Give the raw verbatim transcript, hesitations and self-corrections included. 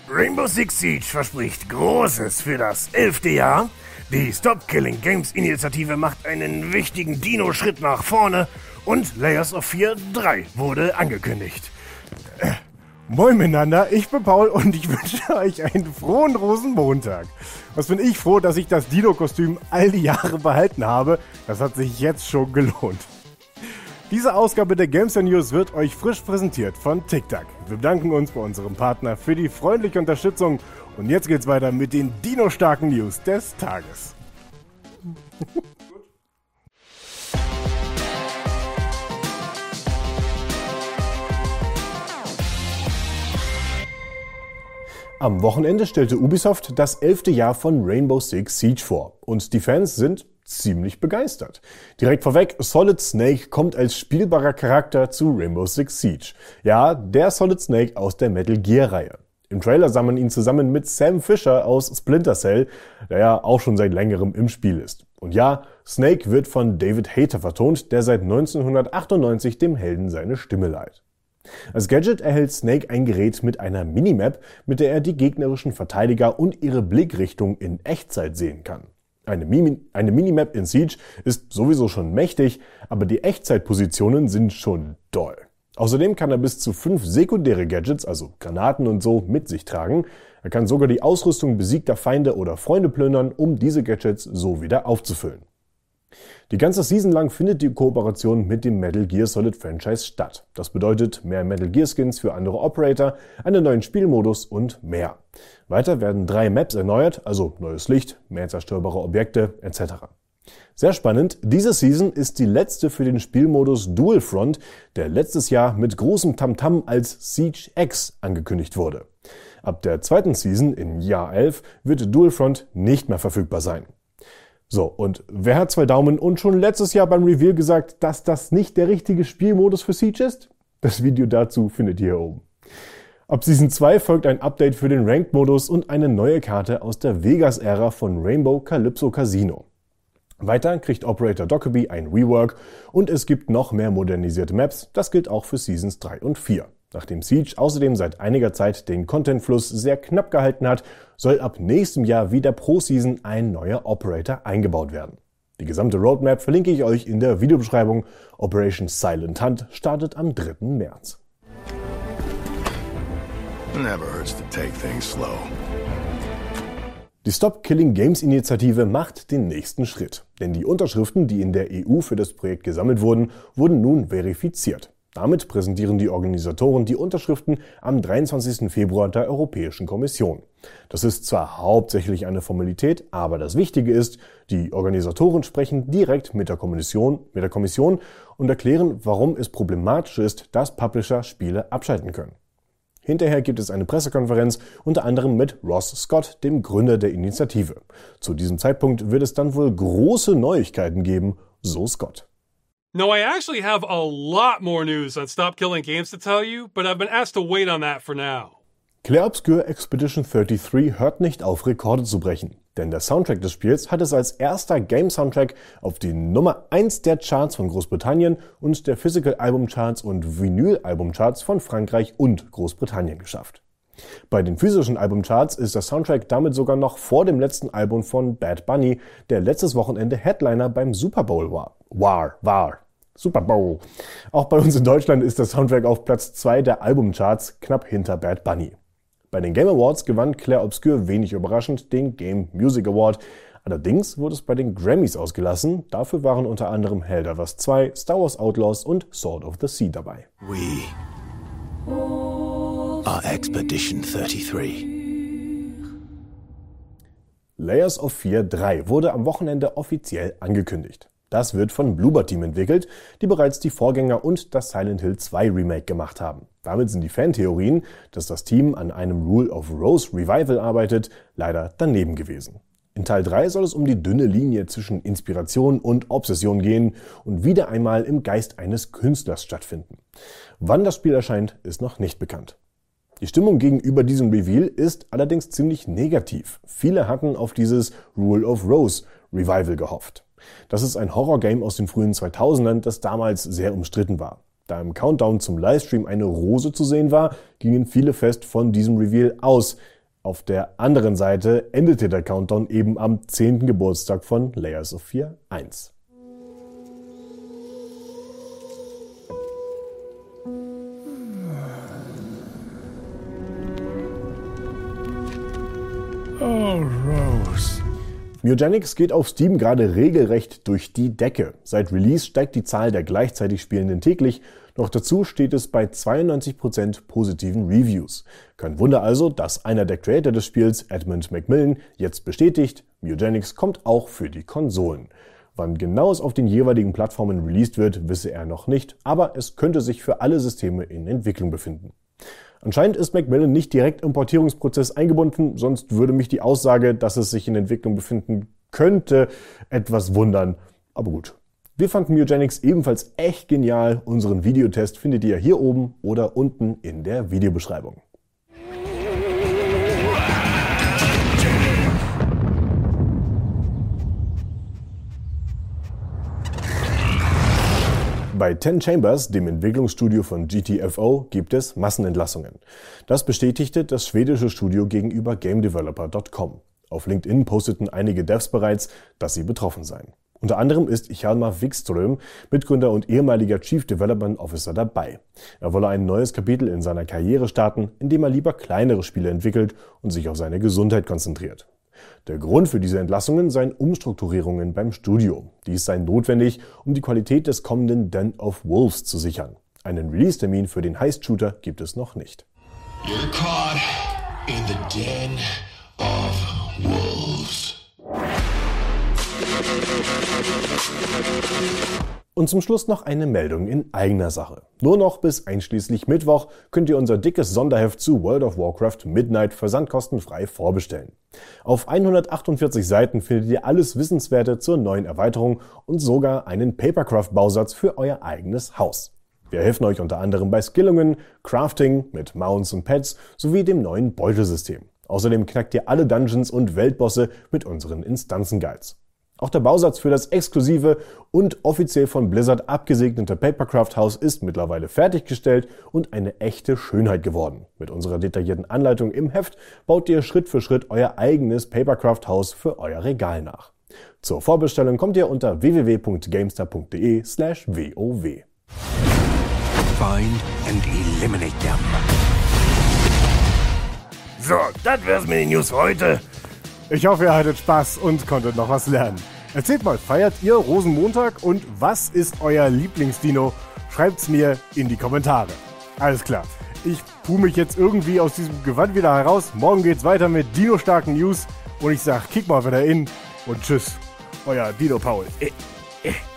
Rainbow Six Siege verspricht Großes für das elfte Jahr. Die Stop Killing Games Initiative macht einen wichtigen Dino-Schritt nach vorne und Layers of Fear drei wurde angekündigt. Äh, moin miteinander, ich bin Paul und ich wünsche euch einen frohen Rosenmontag. Was bin ich froh, dass ich das Dino-Kostüm all die Jahre behalten habe. Das hat sich jetzt schon gelohnt. Diese Ausgabe der Gamester News wird euch frisch präsentiert von TikTok. Wir bedanken uns bei unserem Partner für die freundliche Unterstützung und jetzt geht's weiter mit den Dino-starken News des Tages. Am Wochenende stellte Ubisoft das elfte Jahr von Rainbow Six Siege vor und die Fans sind ziemlich begeistert. Direkt vorweg, Solid Snake kommt als spielbarer Charakter zu Rainbow Six Siege. Ja, der Solid Snake aus der Metal Gear-Reihe. Im Trailer sah man ihn zusammen mit Sam Fisher aus Splinter Cell, der ja auch schon seit längerem im Spiel ist. Und ja, Snake wird von David Hayter vertont, der seit neunzehnhundertachtundneunzig dem Helden seine Stimme leiht. Als Gadget erhält Snake ein Gerät mit einer Minimap, mit der er die gegnerischen Verteidiger und ihre Blickrichtung in Echtzeit sehen kann. Eine, Mimi- eine Minimap in Siege ist sowieso schon mächtig, aber die Echtzeitpositionen sind schon doll. Außerdem kann er bis zu fünf sekundäre Gadgets, also Granaten und so, mit sich tragen. Er kann sogar die Ausrüstung besiegter Feinde oder Freunde plündern, um diese Gadgets so wieder aufzufüllen. Die ganze Season lang findet die Kooperation mit dem Metal Gear Solid Franchise statt. Das bedeutet mehr Metal Gear Skins für andere Operator, einen neuen Spielmodus und mehr. Weiter werden drei Maps erneuert, also neues Licht, mehr zerstörbare Objekte et cetera. Sehr spannend, diese Season ist die letzte für den Spielmodus Dual Front, der letztes Jahr mit großem Tamtam als Siege X angekündigt wurde. Ab der zweiten Season, im Jahr elf, wird Dual Front nicht mehr verfügbar sein. So, und wer hat zwei Daumen und schon letztes Jahr beim Reveal gesagt, dass das nicht der richtige Spielmodus für Siege ist? Das Video dazu findet ihr hier oben. Ab Season zwei folgt ein Update für den Ranked-Modus und eine neue Karte aus der Vegas-Ära von Rainbow Calypso Casino. Weiter kriegt Operator Dockerbie ein Rework und es gibt noch mehr modernisierte Maps, das gilt auch für Seasons drei und vier. Nachdem Siege außerdem seit einiger Zeit den Contentfluss sehr knapp gehalten hat, soll ab nächstem Jahr wieder pro Season ein neuer Operator eingebaut werden. Die gesamte Roadmap verlinke ich euch in der Videobeschreibung. Operation Silent Hunt startet am dritten März. Never hurts to take things slow. Die Stop Killing Games Initiative macht den nächsten Schritt, denn die Unterschriften, die in der E U für das Projekt gesammelt wurden, wurden nun verifiziert. Damit präsentieren die Organisatoren die Unterschriften am dreiundzwanzigsten Februar der Europäischen Kommission. Das ist zwar hauptsächlich eine Formalität, aber das Wichtige ist, die Organisatoren sprechen direkt mit der Kommission, mit der Kommission und erklären, warum es problematisch ist, dass Publisher Spiele abschalten können. Hinterher gibt es eine Pressekonferenz, unter anderem mit Ross Scott, dem Gründer der Initiative. Zu diesem Zeitpunkt wird es dann wohl große Neuigkeiten geben, so Scott. No, I actually have a lot more news on Stop Killing Games to tell you, but I've been asked to wait on that for now. Clair Obscur Expedition dreiunddreißig hört nicht auf, Rekorde zu brechen. Denn der Soundtrack des Spiels hat es als erster Game-Soundtrack auf die Nummer eins der Charts von Großbritannien und der Physical Album Charts und Vinyl Album Charts von Frankreich und Großbritannien geschafft. Bei den physischen Albumcharts ist der Soundtrack damit sogar noch vor dem letzten Album von Bad Bunny, der letztes Wochenende Headliner beim Super Bowl war. War, war. Super Bowl. Auch bei uns in Deutschland ist der Soundtrack auf Platz zwei der Albumcharts, knapp hinter Bad Bunny. Bei den Game Awards gewann Clair Obscur wenig überraschend den Game Music Award. Allerdings wurde es bei den Grammys ausgelassen. Dafür waren unter anderem Helldivers zwei, Star Wars Outlaws und Sword of the Sea dabei. We are Expedition dreiunddreißig. Layers of Fear drei wurde am Wochenende offiziell angekündigt. Das wird von Bloober Team entwickelt, die bereits die Vorgänger und das Silent Hill zwei Remake gemacht haben. Damit sind die Fantheorien, dass das Team an einem Rule of Rose Revival arbeitet, leider daneben gewesen. In Teil drei soll es um die dünne Linie zwischen Inspiration und Obsession gehen und wieder einmal im Geist eines Künstlers stattfinden. Wann das Spiel erscheint, ist noch nicht bekannt. Die Stimmung gegenüber diesem Reveal ist allerdings ziemlich negativ. Viele hatten auf dieses Rule of Rose Revival gehofft. Das ist ein Horrorgame aus den frühen zweitausendern, das damals sehr umstritten war. Da im Countdown zum Livestream eine Rose zu sehen war, gingen viele fest von diesem Reveal aus. Auf der anderen Seite endete der Countdown eben am zehnten Geburtstag von Layers of Fear eins. Oh, Rose. Mutagenics geht auf Steam gerade regelrecht durch die Decke. Seit Release steigt die Zahl der gleichzeitig Spielenden täglich, noch dazu steht es bei zweiundneunzig Prozent positiven Reviews. Kein Wunder also, dass einer der Creator des Spiels, Edmund Macmillan, jetzt bestätigt, Mutagenics kommt auch für die Konsolen. Wann genau es auf den jeweiligen Plattformen released wird, wisse er noch nicht, aber es könnte sich für alle Systeme in Entwicklung befinden. Anscheinend ist Macmillan nicht direkt im Portierungsprozess eingebunden, sonst würde mich die Aussage, dass es sich in Entwicklung befinden könnte, etwas wundern. Aber gut. Wir fanden Mutagenics ebenfalls echt genial. Unseren Videotest findet ihr hier oben oder unten in der Videobeschreibung. Bei Ten Chambers, dem Entwicklungsstudio von G T F O, gibt es Massenentlassungen. Das bestätigte das schwedische Studio gegenüber Game Developer Punkt com. Auf LinkedIn posteten einige Devs bereits, dass sie betroffen seien. Unter anderem ist Hjalmar Wikström, Mitgründer und ehemaliger Chief Development Officer, dabei. Er wolle ein neues Kapitel in seiner Karriere starten, indem er lieber kleinere Spiele entwickelt und sich auf seine Gesundheit konzentriert. Der Grund für diese Entlassungen seien Umstrukturierungen beim Studio. Dies sei notwendig, um die Qualität des kommenden Den of Wolves zu sichern. Einen Release-Termin für den Heist-Shooter gibt es noch nicht. You're caught in the Den of Wolves. Und zum Schluss noch eine Meldung in eigener Sache. Nur noch bis einschließlich Mittwoch könnt ihr unser dickes Sonderheft zu World of Warcraft Midnight versandkostenfrei vorbestellen. Auf hundertachtundvierzig Seiten findet ihr alles Wissenswerte zur neuen Erweiterung und sogar einen Papercraft-Bausatz für euer eigenes Haus. Wir helfen euch unter anderem bei Skillungen, Crafting mit Mounts und Pets sowie dem neuen Beutelsystem. Außerdem knackt ihr alle Dungeons und Weltbosse mit unseren Instanzen-Guides. Auch der Bausatz für das exklusive und offiziell von Blizzard abgesegnete Papercraft-Haus ist mittlerweile fertiggestellt und eine echte Schönheit geworden. Mit unserer detaillierten Anleitung im Heft baut ihr Schritt für Schritt euer eigenes Papercraft-Haus für euer Regal nach. Zur Vorbestellung kommt ihr unter w w w punkt gamestar punkt d e slash w o w. Find and eliminate them. So, das wär's mit den News für heute. Ich hoffe, ihr hattet Spaß und konntet noch was lernen. Erzählt mal, feiert ihr Rosenmontag und was ist euer Lieblingsdino? Schreibt's mir in die Kommentare. Alles klar, ich puh mich jetzt irgendwie aus diesem Gewand wieder heraus. Morgen geht's weiter mit Dino-starken News und ich sag, kick mal wieder in und tschüss, euer Dino Paul. Äh, äh.